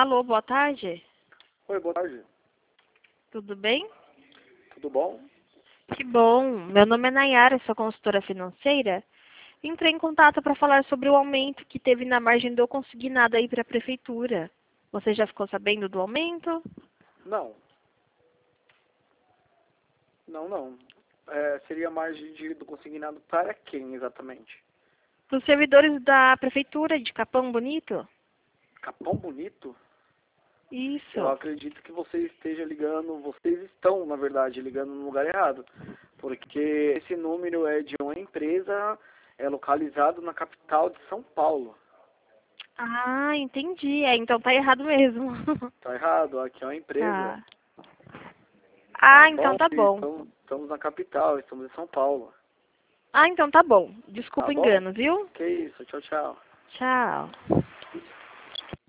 Alô, boa tarde. Oi, boa tarde. Tudo bem? Tudo bom? Que bom. Meu nome é Nayara, sou consultora financeira. Entrei em contato para falar sobre o aumento que teve na margem do consignado aí para a prefeitura. Você já ficou sabendo do aumento? Não. Não. Seria a margem do consignado para quem exatamente? Para os servidores da prefeitura de Capão Bonito? Capão Bonito? Eu Isso. acredito que vocês estão, na verdade, ligando no lugar errado. Porque esse número é de uma empresa, é localizado na capital de São Paulo. Ah, entendi. Então tá errado mesmo. Tá errado, aqui é uma empresa, Tá. tá Ah, então bom? tá E bom. estamos na capital, estamos em São Paulo. Ah, então tá bom. Tá Desculpa o bom? engano, viu? Que isso, tchau, tchau. Tchau.